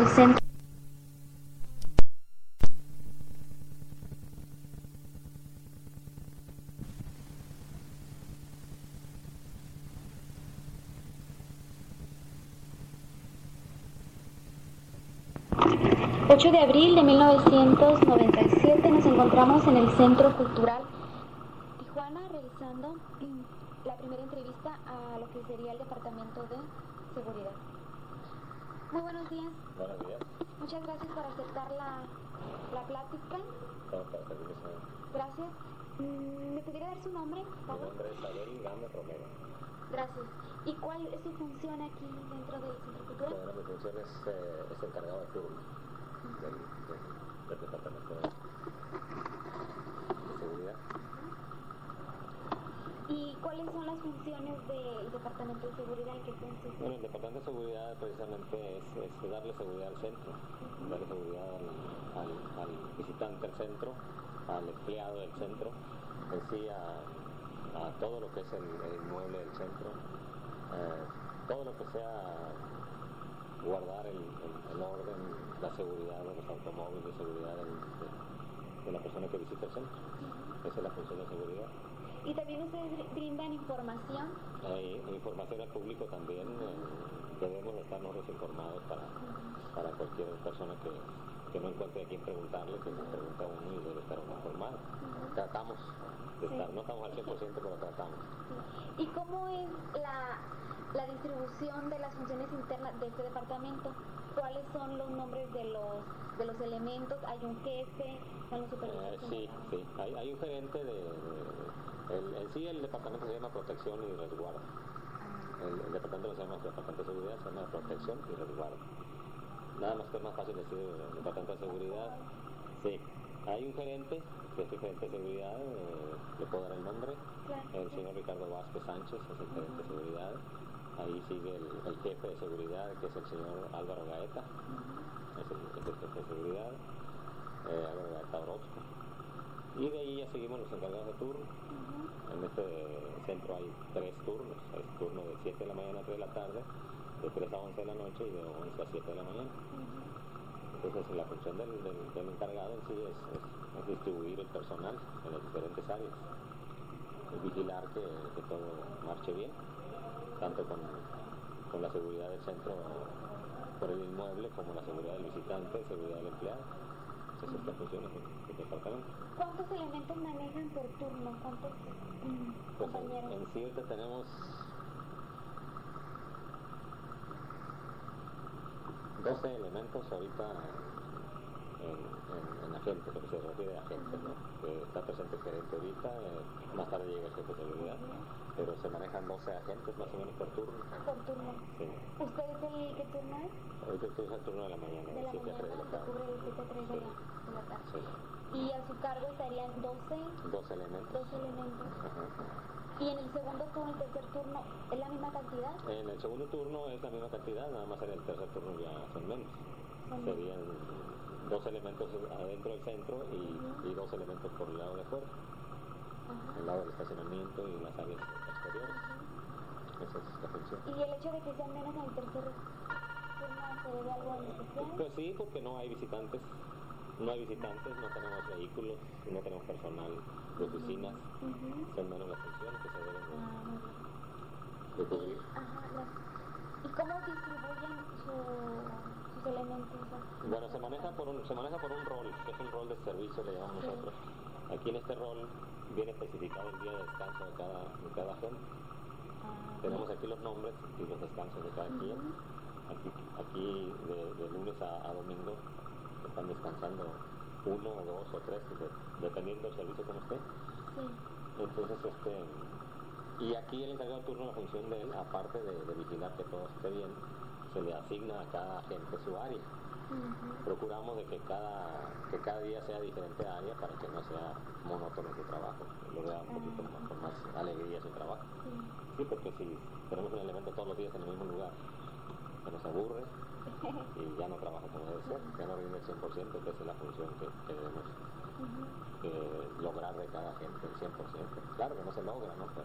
del centro. ...8 de abril de 1997... nos encontramos en el Centro Cultural Tijuana realizando la primera entrevista a lo que sería el Departamento de Seguridad. Muy buenos días. Buenos días. Muchas gracias por aceptar la plática. Gracias. ¿Me pudiera dar su nombre, por Mi favor? nombre es Abel Gámez Romero. Gracias. ¿Y cuál es su función aquí dentro del Centro Cultural? Bueno, mi función es encargado de turno del Departamento de Seguridad. ¿Y cuáles son las funciones del Departamento de Seguridad? ¿En qué consiste? Bueno, el Departamento de Seguridad precisamente es darle seguridad al centro, darle seguridad al visitante del centro, al empleado del centro, en sí a todo lo que es el inmueble del centro, todo lo que sea guardar el orden, la seguridad de los automóviles, seguridad de la persona que visita el centro. Esa es la función de seguridad. ¿Y también ustedes brindan información? Información al público también. Debemos estar nosotros informados para cualquier persona que no encuentre a quién preguntarle, que nos pregunta a uno y debe estar uno informado. Tratamos de estar, no estamos al 100%, pero tratamos. Sí. ¿Y cómo es la distribución de las funciones internas de este departamento? ¿Cuáles son los nombres de los elementos? ¿Hay un jefe? ¿Son los supervisores? Sí. Hay un gerente en sí el departamento se llama Protección y Resguardo. El departamento se llama Departamento de Seguridad, se llama Protección y Resguardo. Nada más que es más fácil decir el Departamento de Seguridad. Sí, hay un gerente, que es el gerente de seguridad, le puedo dar el nombre. Claro. El señor Ricardo Vázquez Sánchez es el gerente de seguridad. Ahí sigue el jefe de seguridad, que es el señor Álvaro Gaeta, es el jefe de seguridad, Álvaro Gaeta Orozco. Y de ahí ya seguimos los encargados de turno. En este centro hay 3 turnos. Hay turno de 7 de la mañana a 3 de la tarde, de 3 a 11 de la noche y de 11 a 7 de la mañana. Entonces la función del encargado en sí es distribuir el personal en las diferentes áreas. Es vigilar que todo marche bien, tanto con la seguridad del centro por el inmueble como la seguridad del visitante, seguridad del empleado. Esa es la función del departamento. ¿Cuántos elementos manejan por turno? ¿Cuántos compañeros? En sí ahorita tenemos 12 elementos ahorita en agentes, lo que se refiere a agentes, ¿no? Que está presente el gerente ahorita, más tarde llega el jefe de seguridad, pero se manejan 12 agentes más o menos por turno. Por turno. Sí. ¿Usted es el qué turno es? Ahorita estoy al turno de la mañana, de 7 a 3 de la Se tarde. cubre de 7 a 3 de la tarde. Sí. Y a su cargo estarían 12 elementos. elementos. Ajá. Y en el segundo turno y tercer turno, ¿es la misma cantidad? En el segundo turno es la misma cantidad, nada más en el tercer turno ya son menos. Serían 2 elementos adentro del centro y 2 elementos por el lado de afuera. El lado del estacionamiento y las áreas exteriores. Esa es la función. ¿Y el hecho de que sean menos en el tercer turno se debe a algo en especial? Pues sí, porque no hay visitantes. No tenemos vehículos, no tenemos personal de oficinas. Son menos las funciones que se deben de cubrir. ¿Y cómo distribuyen sus elementos? Bueno, se maneja por un rol, que es un rol de servicio, le llamamos nosotros. Aquí en este rol viene especificado el día de descanso de cada agente. Tenemos aquí los nombres y los descansos de cada quien. Aquí de lunes a domingo están descansando 1 o 2 o 3, dependiendo del servicio como esté. Sí. Entonces, y aquí el encargado de turno, la función de él, aparte de vigilar que todo esté bien, se le asigna a cada agente su área. Procuramos de que cada día sea diferente área para que no sea monótono su trabajo, lo vea un poquito con más alegría su trabajo. Sí, porque si tenemos un elemento todos los días en el mismo lugar, se nos aburre y ya no trabaja como debe ser, ya no rinde el 100%, que esa es la función que debemos lograr de cada gente, el 100%. Claro que no se logra, ¿no? Pero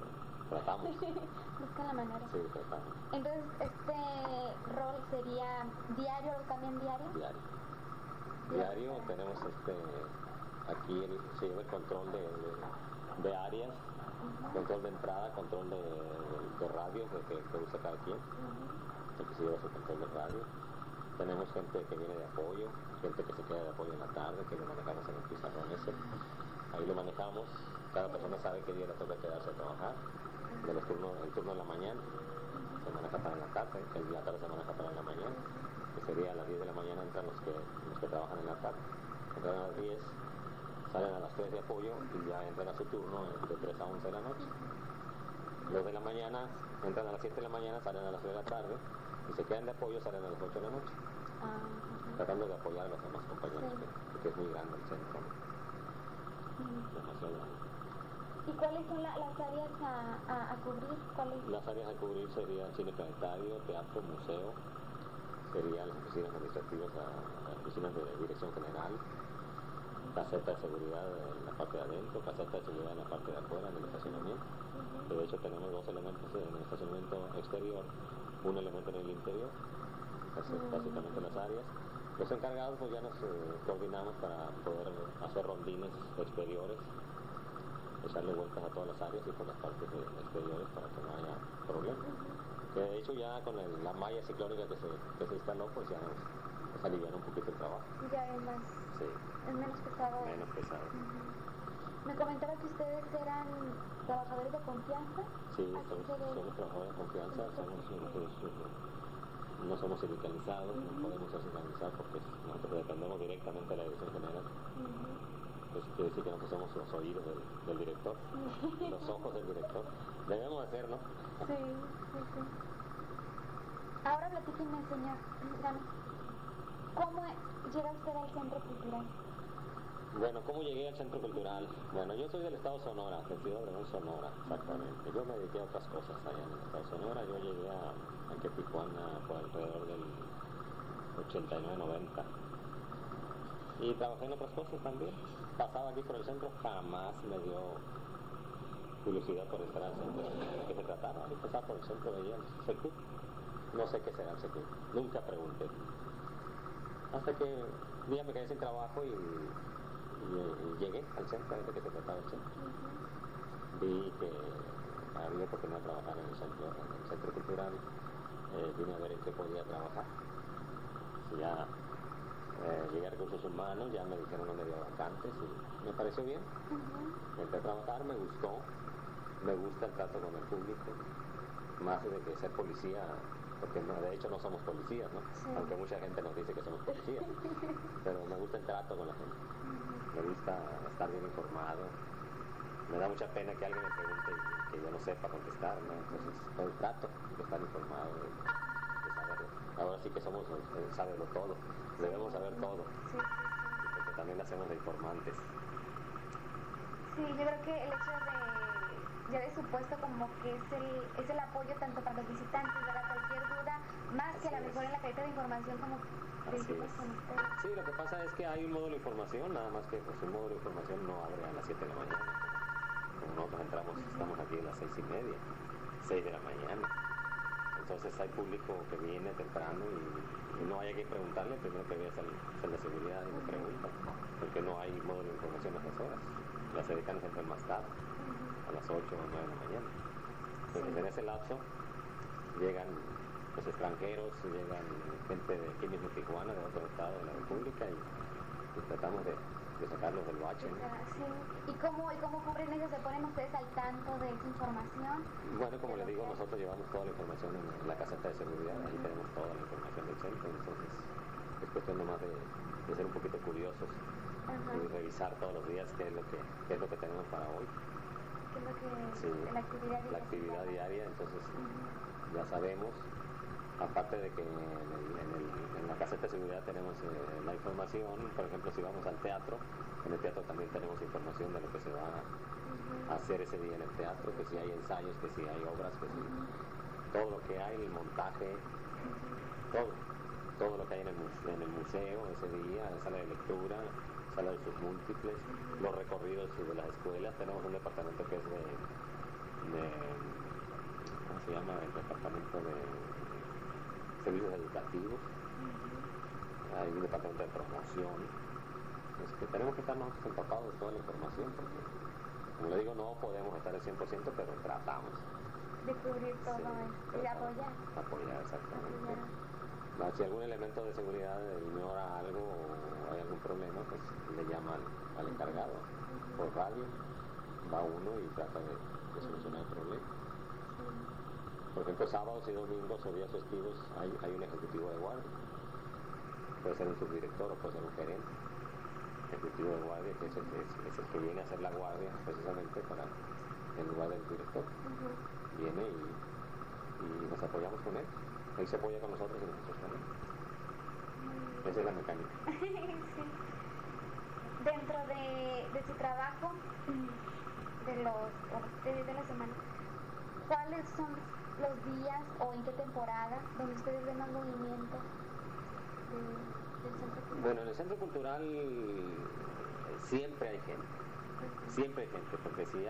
Tratamos. Buscan la manera. Sí, tratamos. Entonces, este rol sería diario, ¿lo cambian diario? Diario tenemos aquí se lleva el control de áreas, control de entrada, control de radio que usa cada quien, que se lleva su control de radio. Tenemos gente que viene de apoyo, gente que se queda de apoyo en la tarde, que lo manejamos en el pizarrón ese. Ahí lo manejamos, cada persona sabe qué día le toca quedarse a trabajar. El turno de la mañana se maneja para la tarde, el de la tarde se maneja para la mañana, que sería a las 10 de la mañana entran los que trabajan en la tarde. Entran a las 10, salen a las 3 de apoyo y ya entran a su turno de 3 a 11 de la noche. Los de la mañana entran a las 7 de la mañana, salen a las 3 de la tarde y se quedan de apoyo, salen a las 8 de la noche. Tratando de apoyar a los demás compañeros, porque es muy grande el centro. Demasiado grande. ¿Y cuáles son las áreas a cubrir? Las áreas a cubrir serían cine planetario, teatro, museo, serían las oficinas administrativas, las oficinas de dirección general, caseta de seguridad en la parte de adentro, caseta de seguridad en la parte de afuera, en el estacionamiento. De hecho tenemos dos elementos en el estacionamiento exterior, un elemento en el interior, básicamente las áreas. Los encargados pues ya nos coordinamos para poder hacer rondines exteriores, echarle vueltas a todas las áreas y por las partes exteriores para que no haya problemas. Que de hecho ya con la malla ciclónica que se instaló pues ya nos alivian un poquito el trabajo. Ya es más, sí. Es menos pesado. Menos pesado. Me comentaba que ustedes eran trabajadores de confianza. Sí, somos trabajadores de confianza, no somos sindicalizados, no podemos ser sindicalizados porque nosotros dependemos directamente de la dirección general. Eso quiere decir que nosotros somos los oídos del director, los ojos del director. Debemos hacerlo. Sí. Ahora platíquenme, señor. ¿Cómo llega usted al Centro Cultural? Bueno, ¿cómo llegué al Centro Cultural? Bueno, yo soy del estado Sonora, del Ciudad Obregón, Sonora, exactamente. Yo me dediqué a otras cosas allá en el estado Sonora. Yo llegué a Tijuana por alrededor del 89-90. Y trabajé en otras cosas también. Pasaba aquí por el centro, jamás me dio curiosidad por estar al centro. ¿De qué se trataba? Yo pasaba por el centro, veía el Secut. No sé qué será el Secut. Nunca pregunté. Hasta que un día me quedé sin trabajo y llegué al centro, de qué se trataba el centro. Vi que había oportunidad de trabajar en el centro cultural. Vine a ver en qué podía trabajar. Ya llegué a recursos humanos, ya me dijeron dónde había vacantes y me pareció bien. Entré a trabajar, me gustó, me gusta el trato con el público, más de que ser policía, porque de hecho no somos policías, ¿no? Sí. Aunque mucha gente nos dice que somos policías, pero me gusta el trato con la gente, me gusta estar bien informado. Me da mucha pena que alguien me pregunte y que yo no sepa contestar, ¿no? Entonces, todo el trato, de estar informado, de saberlo. Ahora sí que somos saberlo todo, debemos saber todo. Sí. Porque también lo hacemos de informantes. Sí, yo creo que el hecho de su puesto como que es el apoyo tanto para los visitantes, ¿verdad? Cualquier duda, más que a lo mejor en la carta de información como principios con ustedes. Sí, lo que pasa es que hay un módulo de información, nada más que pues, el módulo de información no abre a las 7 de la mañana. Nosotros estamos aquí a las 6:30, 6 de la mañana. Entonces hay público que viene temprano y no hay que preguntarle, primero que veas el de seguridad y me pregunta, porque no hay módulo de información a esas horas. Las dedican siempre más tarde, a las 8 o 9 de la mañana. Entonces en ese lapso llegan los extranjeros, llegan gente de aquí mismo Tijuana, de otro estado de la República y tratamos de sacarlos del bache, ¿no? Sí. ¿Y cómo cubren ellos? ¿Se ponen ustedes al tanto de esa información? Bueno, como les digo, nosotros llevamos toda la información en la caseta de seguridad, ahí tenemos toda la información del centro, entonces es cuestión nomás de ser un poquito curiosos y revisar todos los días qué es lo que tenemos para hoy. ¿Qué es lo que la actividad diaria? Entonces ya sabemos. Aparte de que en la caseta de seguridad tenemos la información, por ejemplo, si vamos al teatro, en el teatro también tenemos información de lo que se va a hacer ese día en el teatro, que si hay ensayos, que si hay obras, que si todo lo que hay, el montaje, todo lo que hay en el museo ese día, la sala de lectura, sala de sus múltiples, los recorridos de las escuelas. Tenemos un departamento que es ¿cómo se llama? El departamento de servicios educativos, hay un departamento de promoción. Es que tenemos que estar nosotros empapados de toda la información, porque, como le digo, no podemos estar al 100%, pero tratamos. De cubrir todo esto y de apoyar. Apoyar, exactamente. Si algún elemento de seguridad ignora algo o hay algún problema, pues le llama al encargado. Por radio va uno y trata de solucionar el problema. Por ejemplo, sábados y domingos o días festivos hay un ejecutivo de guardia. Puede ser un subdirector o puede ser un gerente. Ejecutivo de guardia, que es el que viene a hacer la guardia precisamente para en lugar del director. Viene y nos apoyamos con él. Él se apoya con nosotros y nosotros con él. Esa es la mecánica. Sí. Dentro de su trabajo, de la semana, ¿cuáles son los días o en qué temporada donde ustedes ven más movimiento del centro cultural? Bueno, en el centro cultural siempre hay gente. Siempre hay gente, porque si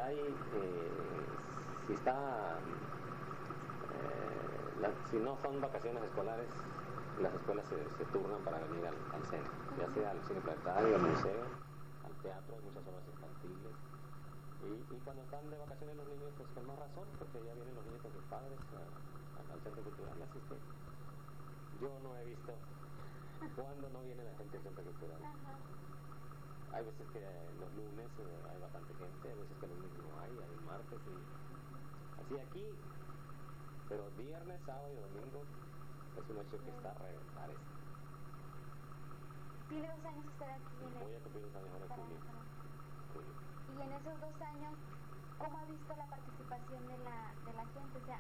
no son vacaciones escolares, las escuelas se turnan para venir al centro, ya sea al cine planetario, al museo, al teatro, hay muchas obras infantiles. Y cuando están de vacaciones los niños, pues con más razón, porque ya vienen los niños con sus padres al centro cultural. Así que yo no he visto cuándo no viene la gente al centro cultural. Hay veces que los lunes hay bastante gente, hay veces que los lunes no hay martes y así aquí. Pero viernes, sábado y domingo es un hecho que está a reventar esto. ¿Tiene 2 años usted aquí? Voy a cumplir 2 años ahora en julio. Y en esos 2 años, ¿cómo ha visto la participación de la gente? O sea,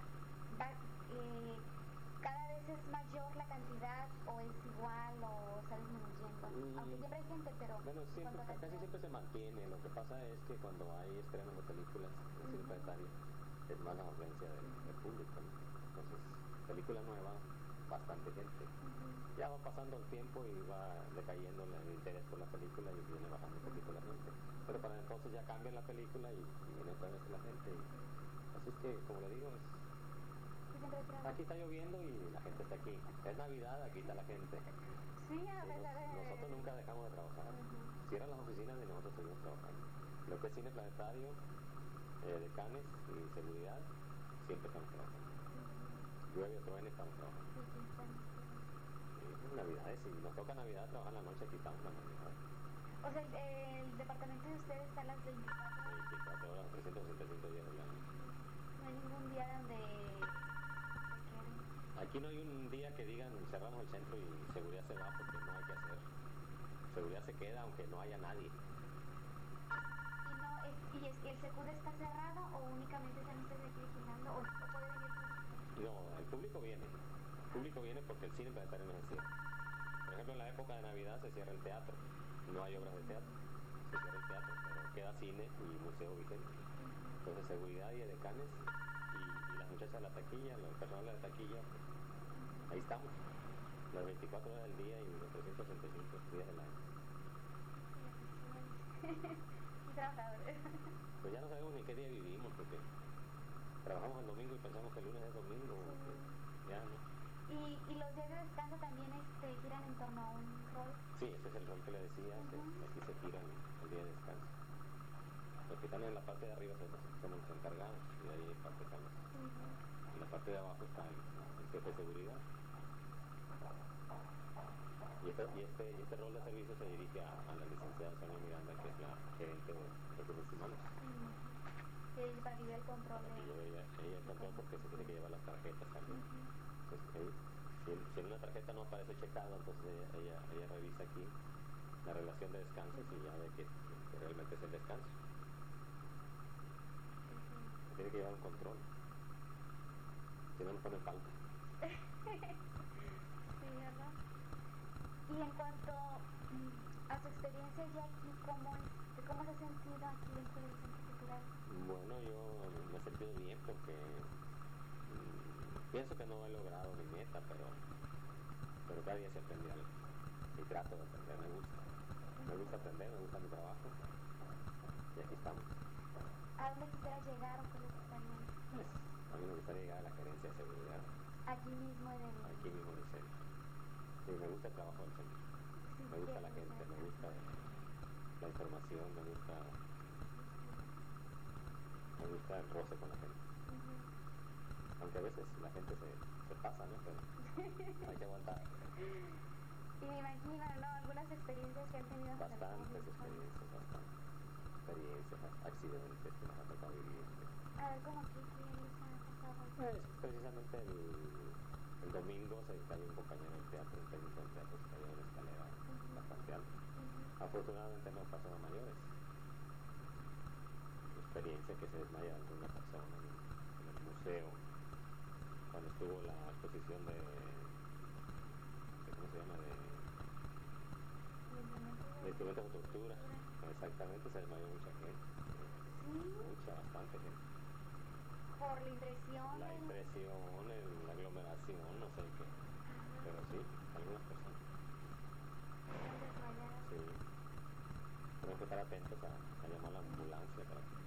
¿cada vez es mayor la cantidad o es igual o está disminuyendo? Aunque siempre hay gente, pero... Bueno, casi siempre se mantiene. Lo que pasa es que cuando hay estrenos de películas en cine planetario, es más la afluencia del público, ¿no? Entonces, película nueva, bastante gente. Ya va pasando el tiempo y va decayendo el interés por la película y viene bajando un poquito la gente. Pero para entonces ya cambia la película y viene otra vez la gente. Así es que, como le digo, aquí está lloviendo y la gente está aquí. Es Navidad, aquí está la gente. Sí, a pesar de... Nosotros nunca dejamos de trabajar. Cierran las oficinas y nosotros seguimos trabajando. Lo que es cine planetario, decanes y seguridad, siempre estamos trabajando. Llueve o truene, estamos trabajando. Navidades, si nos toca Navidad, trabajar la noche, aquí estamos la Navidad. O sea, el departamento de ustedes está a las 24 horas, 365 días del año. No hay ningún día donde... Aquí no hay un día que digan cerramos el centro y seguridad se va, porque no hay que hacer. Seguridad se queda aunque no haya nadie. ¿Y el Secud está cerrado o únicamente están ustedes aquí vigilando o puede venir el público? No, el público viene. El público viene porque el cine planetario no se cierra. Por ejemplo, en la época de Navidad se cierra el teatro. No hay obras de teatro. Se cierra el teatro, pero queda cine y museo vigente. Entonces, seguridad y edecanes y las muchachas de la taquilla, el personal de la taquilla, pues, ahí estamos. Las 24 horas del día y los 365 días del año. Trabajadores. Pues ya no sabemos ni qué día vivimos, porque trabajamos el domingo y pensamos que el lunes es domingo. Ya no. ¿Y los días de descanso también giran en torno a un rol? Sí, ese es el rol que le decía, aquí se giran el día de descanso. Los que están en la parte de arriba son los encargados y de ahí en parte están en la parte de abajo está el jefe de seguridad. Y este rol de servicio se dirige a la licenciada Sonia Miranda, que es la gerente de recursos humanos. Para que vea el control. Ella el control porque se tiene que llevar las tarjetas también. Entonces, si en una tarjeta no aparece checado, entonces ella revisa aquí la relación de descansos y ya ve que realmente es el descanso. Tiene que llevar un control. Si no, nos ponen falta. Sí, ¿verdad? Y en cuanto a su experiencia ya aquí, ¿cómo se ha sentido aquí dentro del Centro Cultural? Bueno, yo me he sentido bien porque pienso que no he logrado mi meta, pero cada día se aprende algo. Y trato de aprender, me gusta. Me gusta aprender, me gusta mi trabajo. Y aquí estamos. ¿A dónde quisieras llegar o qué le gustaría? Pues, a mí me gustaría llegar a la gerencia de seguridad, Aquí mismo en el... aquí mismo en el centro. Sí, me gusta el trabajo del centro. Sí, Me gusta la quiero gente, ser. me gusta la información, me gusta el roce con la gente. Ujú. Aunque a veces la gente se pasa, ¿no? Pero hay que aguantar. Y me imagino, ¿no? Algunas experiencias que han tenido con el Bastantes público. experiencias, accidentes que nos ha tocado vivir. A ver, ¿cómo que les ha pasado? Pues precisamente el domingo se cayó un compañero del teatro, un técnico del teatro, se cayó de una escalera bastante alta. Afortunadamente no pasó a mayores. Experiencia que se desmaya alguna persona en el museo, cuando estuvo la exposición de ¿cómo se llama? De instrumentos de tortura. Exactamente, se desmayó mucha gente. Sí, Bastante gente. por la impresión. La impresión, la aglomeración, no sé qué. Pero sí, algunas personas. Sí. Tenemos que estar atentos a llamar a la ambulancia para que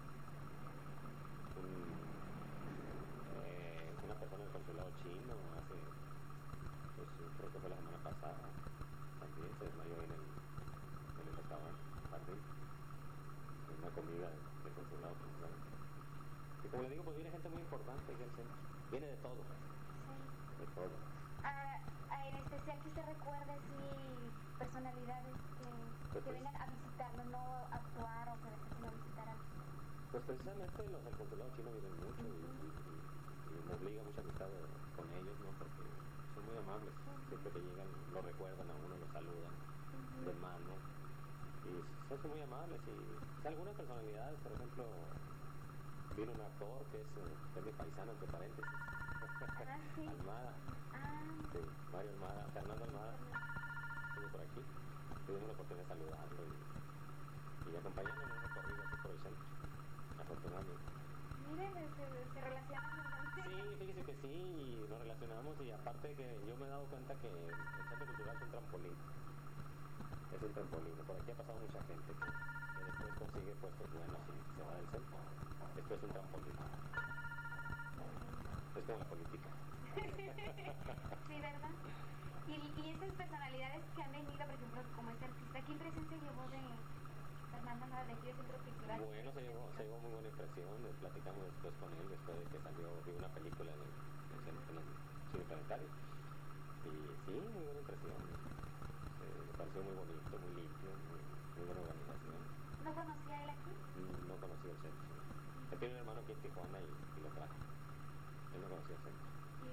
una persona del consulado chino hace, pues creo que fue la semana pasada, también se desmayó en el restaurante Jardín, en una comida del consulado precisamente. Y como le digo, pues viene gente muy importante aquí al centro, viene de todo, Sí. de todo. En especial que usted recuerde si personalidades que vengan a visitarlo, no a actuar o que sino a visitar a... Pues precisamente los del consulado chino vienen mucho y me obliga mucha amistad con ellos, ¿no? Porque son muy amables, siempre que llegan lo recuerdan a uno, lo saludan de mano y son muy amables y algunas personalidades, por ejemplo, vino un actor que es mi paisano, entre paréntesis, Sí. Almada, sí, Mario Almada, Fernando Almada, estuvo por aquí, tuvimos la oportunidad de saludarlo y acompañarlo en un recorrido aquí por el centro, afortunadamente. Miren, se relacionan bastante. Sí, fíjese que sí, y nos relacionamos y aparte que yo me he dado cuenta que el centro cultural es un trampolín. Es un trampolín. Por aquí ha pasado mucha gente que después consigue puestos buenos y se va del centro. Esto es un trampolín. Es como la política. Sí, ¿verdad? Y esas personalidades que han venido, por ejemplo, como este artista, ¿qué impresión se llevó de Fernando Almada de aquí del Centro Cultural? Bueno, se llevó muy buena impresión. Platicamos después con él, después de que salió, vi una película en el cine planetario. Y sí, muy buena impresión. Me pareció muy bonito, muy limpio, muy buena organización. ¿No conocía él aquí? No conocía el centro. Él tiene un hermano aquí en Tijuana y lo trajo. Él no conocía el centro.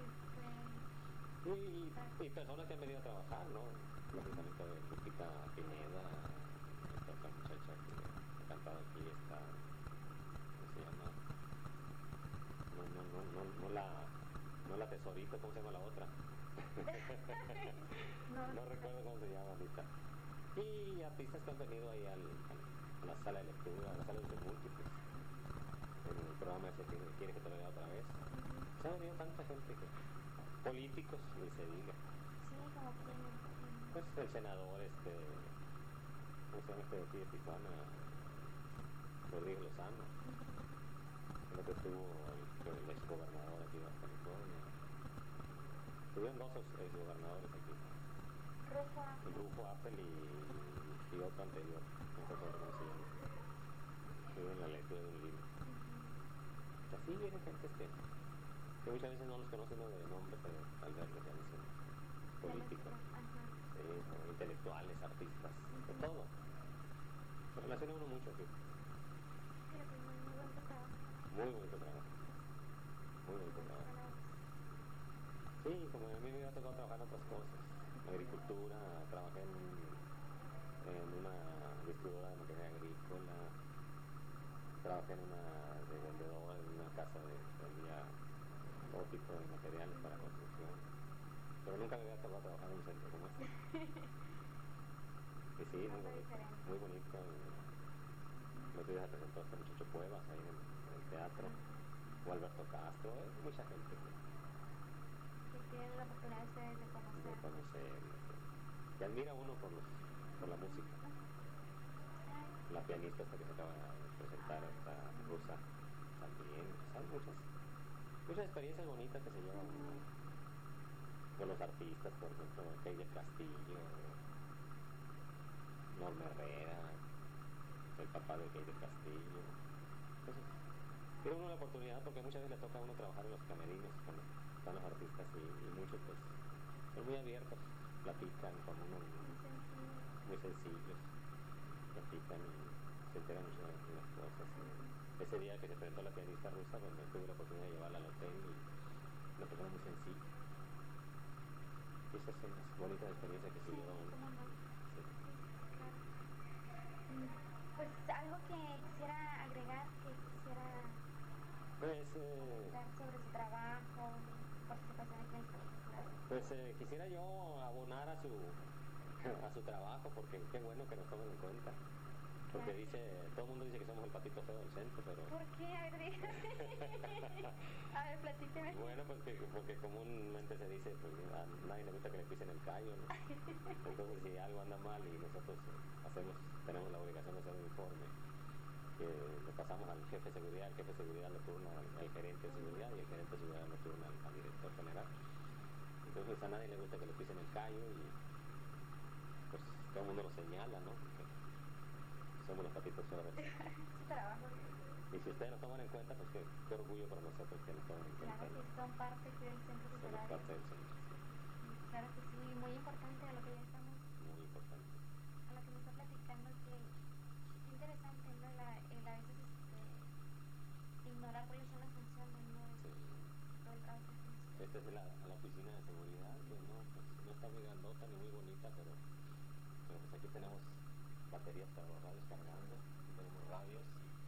Y personas que han venido a trabajar, ¿no? Lógicamente Lupita Pineda, esta otra muchacha que ha cantado aquí, ¿cómo se llama? No la tesorito, ¿cómo se llama la otra? No recuerdo cómo se llama ahorita. Y artistas que han venido ahí a la sala de lectura, a la sala de usos múltiples, en el programa ese que quiere que te lo vea otra vez. Se ha venido tanta gente que políticos, ni se diga. Sí, como que... Pues el senador, ¿cómo se llama de aquí de Tijuana? Rodrigo Lozano. Creo que estuvo el exgobernador aquí de Baja California. Tuvieron dos exgobernadores aquí. Rufo Appel y otro anterior, no recuerdo cómo se llama. Estuvo en la lectura de un libro. Así vienen gente que muchas veces no los conoce uno de nombre, pero al verlos ya dicen políticos, intelectuales, artistas, de todo. Se relaciona uno mucho aquí. Muy bonito trabajo. Muy bonito trabajo. Sí, como a mí me había tocado trabajar en otras cosas. Agricultura, trabajé en una distribuidora de maquinaria agrícola, trabajé en una de vendedora, en una casa de vendía todo tipo de materiales para construcción. Pero nunca me había tocado trabajar en un centro como este. Y sí, muy bonito. Los días se presentó este muchacho Cuevas ahí en el teatro, o Alberto Castro, mucha gente Que tienen la oportunidad ustedes de conocer. que admira a uno por la música. la pianista hasta que se acaba de presentar, esta rusa también. Hay muchas experiencias bonitas que se llevan con los artistas, por ejemplo, Key del Castillo, Norma Herrera, el papá de Key del Castillo. Entonces, tiene uno la oportunidad porque muchas veces le toca a uno trabajar en los camerinos cuando están los artistas y muchos pues son muy abiertos, platican con uno muy sencillos, platican y se enteran muchas de las cosas. Ese día que se presentó la pianista rusa, pues me tuve la oportunidad de llevarla al hotel y una persona muy sencilla. Y esas son las bonitas experiencias que se llevan uno. Sí. Pues algo que quisiera agregar, que quisiera Pues, comentar sobre su trabajo, participación aquí en el Centro Cultural. pues quisiera yo abonar a su trabajo porque qué bueno que nos tomen en cuenta. Porque todo el mundo dice que somos el patito feo del centro, pero... ¿Por qué? A ver, dígame. A ver, platíqueme. Bueno, pues porque comúnmente se dice, pues a nadie le gusta que le pisen el callo, ¿no? Entonces si algo anda mal y nosotros tenemos la obligación de hacer un informe, que lo pasamos al jefe de seguridad, el jefe de seguridad lo turna al gerente de seguridad y el gerente de seguridad lo turna al director general. Entonces a nadie le gusta que le pisen el callo y pues todo el mundo lo señala, ¿no? Porque somos los patitos feos del centro. Su trabajo. Y si ustedes nos toman en cuenta, pues qué orgullo para nosotros que nos tomen en cuenta. Claro que son parte del Centro Somos Cultural. parte del centro, sí. Claro que sí, muy importante a lo que ya estamos, Muy importante. a lo que me está platicando, que es interesante, ¿no? A veces ignorar cuáles son las funciones, ¿no? Sí. Todo el trabajo. Esta es la oficina de seguridad, que pues, no está muy grandota ni muy bonita, pero pues aquí tenemos baterías para los radios cargando, aquí tenemos radios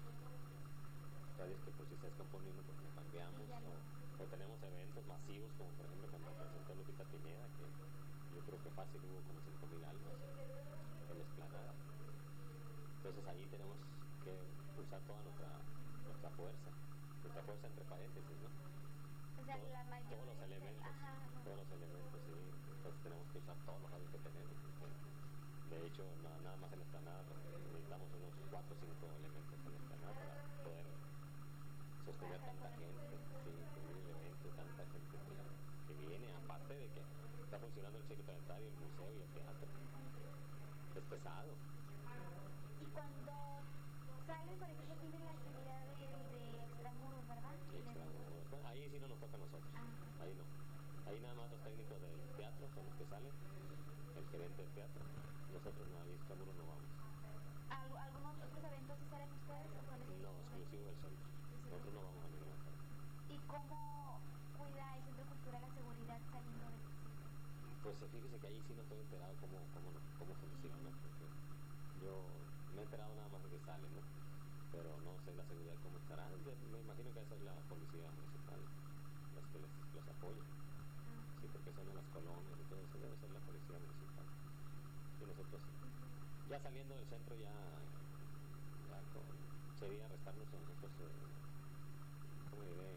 que por si se descompone uno pues lo cambiamos, o tenemos eventos masivos como por ejemplo cuando presentó Lupita Piñeda, que yo creo que fácil hubo como 5,000 almas en la explanada. Entonces ahí tenemos que usar toda nuestra fuerza entre paréntesis, ¿no? O sea, la mayoría todos los elementos, sí. Entonces tenemos que usar todos los radios que tenemos. De hecho, nada más en la explanada necesitamos unos 4 o 5 elementos en la explanada para poder sostener tanta gente, sí, tener el evento, tanta gente que viene, aparte de que está funcionando el circuito planetario, el museo y el teatro. Es pesado. Y cuando salen, por ejemplo, tienen la actividad de extramuros, ¿verdad? Sí, extramuros. Bueno, ahí sí no nos toca a nosotros. Ahí no. Ahí nada más los técnicos del teatro son los que salen, el gerente del teatro. Nosotros no, ahí extramuros no vamos. ¿Algunos otros eventos sí salen ustedes o son No, exclusivo del centro. Nosotros no vamos a ninguna parte. ¿Y cómo cuida el Centro Cultural la seguridad saliendo del centro? Pues fíjese que ahí sí no estoy enterado cómo funciona, porque yo me he enterado nada más de que salen, ¿no? Pero no sé la seguridad cómo estará. Me imagino que esa es la policía municipal, las que los apoya. Sí, porque son en las colonias y todo eso, debe ser la policía municipal. Y nosotros, ya saliendo del centro, sería restarnos a nosotros, ¿cómo diré?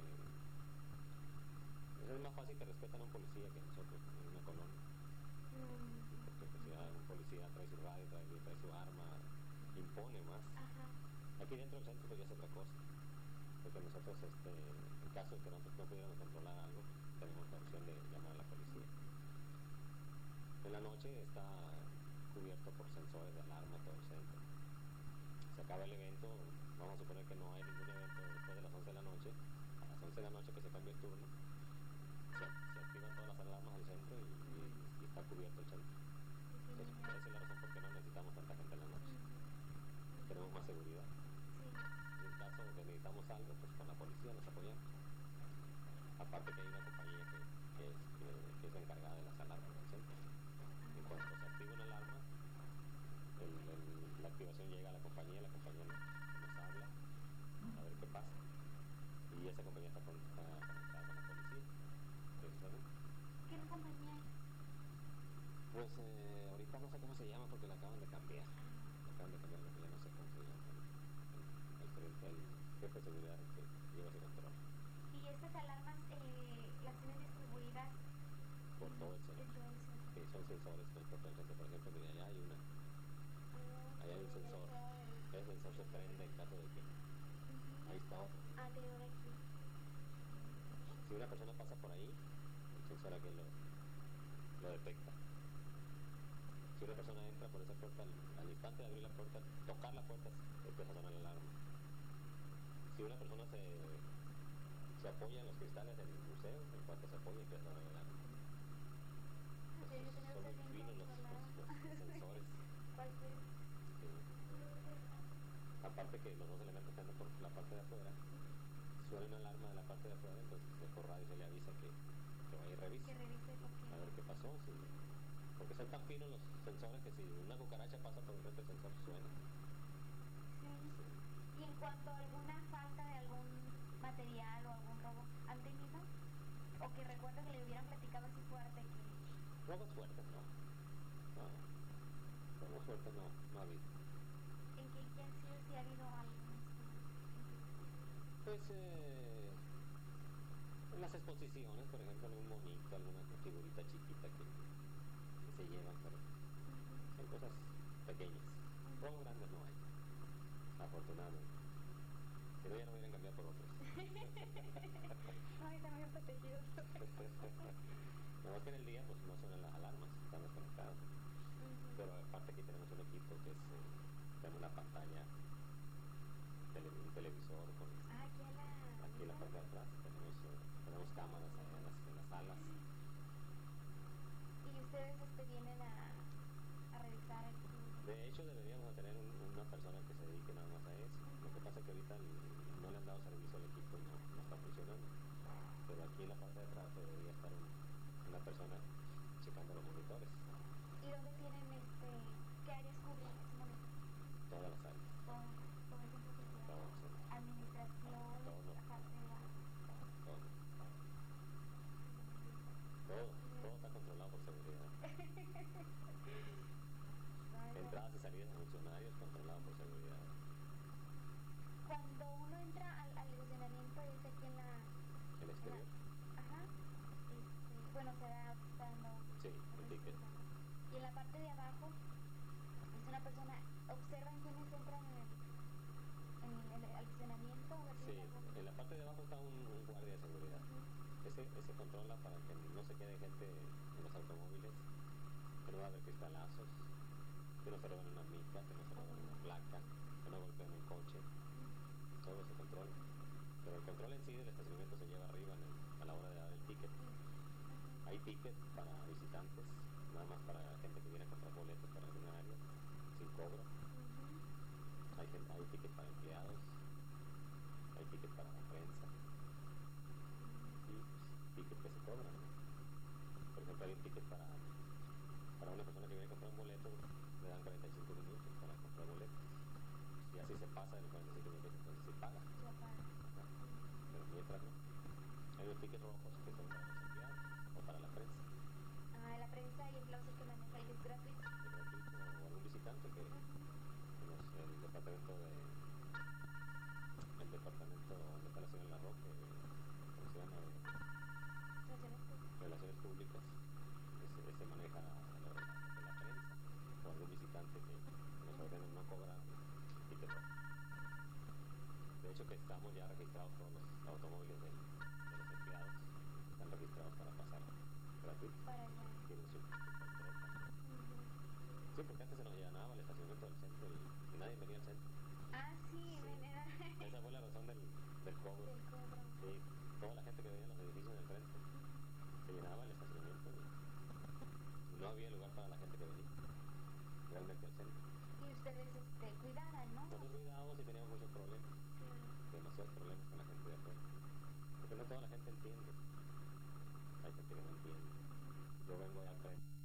Es más fácil que respetan a un policía que nosotros en una colonia. Porque pues, si un policía trae su radio, trae su arma, impone más. Aquí dentro del centro pues ya es otra cosa. Porque nosotros, en caso de que nosotros no pudiéramos controlar algo, tenemos la opción de llamar a la policía. En la noche está cubierto por sensores de alarma todo el centro. Se acaba el evento, vamos a suponer que no hay ningún evento después de las 11 de la noche. A las 11 de la noche que se cambia el turno, se activan todas las alarmas del centro y está cubierto el centro. Entonces, esa es la razón por qué no necesitamos tanta gente en la noche. Tenemos más seguridad. Y en caso de que necesitamos algo, pues con la policía nos apoyamos. Aparte que hay una compañía que es la encargada de las alarmas del centro. En cuanto se activa una alarma, la activación llega a la compañía nos habla a ver qué pasa. Y esa compañía está conectada con la policía. ¿Qué compañía es? Pues ahorita no sé cómo se llama porque la acaban de cambiar. Ya no sé cómo se llama. El jefe de seguridad que lleva ese control. ¿Y estas alarmas las tienen distribuidas por todo el centro? Sí, son sensores por todo el centro. Por ejemplo, mira, allá hay un sensor. Ese sensor se prende en caso de que ahí está otro. Alrededor aquí. Si una persona pasa por ahí, el sensor aquí lo detecta. Si una persona entra por esa puerta, al instante de abrir la puerta, tocar la puerta, empieza a sonar la alarma. Si una persona se apoya en los cristales del museo, en cuanto se apoya, empieza a sonar la alarma. Son muy finos los sensores. ¿Cuál fue? Sí. Aparte que los dos elementos que andan por la parte de afuera, suena una alarma de la parte de afuera, entonces por radio se le avisa que vaya y revise. Que revise A ver qué pasó. Si, porque son tan finos los sensores que si una cucaracha pasa por enfrente del sensor suena. Sí. Y en cuanto a alguna falta de algún material o algún robo, ¿han tenido? O que recuerdo que le hubieran platicado así fuerte que... Robos fuertes, no. No. Robos fuertes no ha habido. ¿En qué han sido si ha habido algo? Pues en las exposiciones, por ejemplo, algún monito, alguna figurita chiquita que se llevan, pero son cosas pequeñas. Robos grandes no hay, afortunadamente. Si no, ya no hubieran cambiado por otros. Ay, también protegidos. No, es que en el día pues no suenan las alarmas, están desconectadas. Pero aparte aquí tenemos un equipo que es, tenemos una pantalla, un televisor con... Aquí en la parte de atrás tenemos cámaras allá en las salas. ¿Y ustedes vienen a revisar el... De hecho deberíamos tener una persona que se dedique nada más a eso. Lo que pasa es que ahorita no le han dado servicio al equipo y no está funcionando. Pero aquí en la parte de atrás debería estar una persona checando los monitores. ¿Y dónde tienen qué áreas cubren en ese momento? Todas las áreas. Todo el tiempo que Todo, sí. Administración, Todo. la parte de abajo. Todo está controlado por seguridad. Entradas y salidas de funcionarios controlados por seguridad. Cuando uno entra al estacionamiento, es aquí en la... ¿El exterior? Ajá. Bueno, se da dando... Sí, el ticket. Y en la parte de abajo, es una persona... ¿Observan quiénes entran en el estacionamiento? Sí, en la parte de abajo está un guardia de seguridad. Ese controla para que no se quede gente en los automóviles, que no va a haber cristalazos, que no se roben una mica, que no se roben una placa, que no golpeen un coche. Todo se controla. Pero el control en sí del estacionamiento se lleva arriba a la hora de dar el ticket. Hay tickets para visitantes, nada más para gente que viene a comprar boletos para alguna área, sin cobro. Hay tickets para empleados, hay tickets para la prensa y tickets que se cobran, ¿no? Por ejemplo, hay un ticket para una persona que viene a comprar un boleto, le dan 45 minutos para comprar boletos. Y así se pasa de los 45 minutos, entonces sí paga. Pero mientras no. Hay los tickets rojos que son para los empleados o para la prensa. La prensa y el que maneja el es gratuito. Es gratuito, o algún visitante que el departamento donde está la señora La Roque, ¿cómo se llama? Relaciones públicas, ese maneja la prensa o algún visitante que nos ordenen no cobrar ticket rojo. De hecho que estamos ya registrados todos los automóviles de los empleados, están registrados para pasar gratuito. Tienen su control también. Sí, porque antes se nos llenaba el estacionamiento del centro y nadie venía al centro. Sí, esa fue la razón del cobro. Sí, toda la gente que venía a los edificios del frente se llenaba el estacionamiento y no había lugar para la gente que venía realmente al centro. Y ustedes cuidaban, ¿no? Nosotros cuidábamos y teníamos muchos problemas, demasiados problemas con la gente de afuera, porque no toda la gente entiende, hay gente que no entiende. Yo vengo de al frente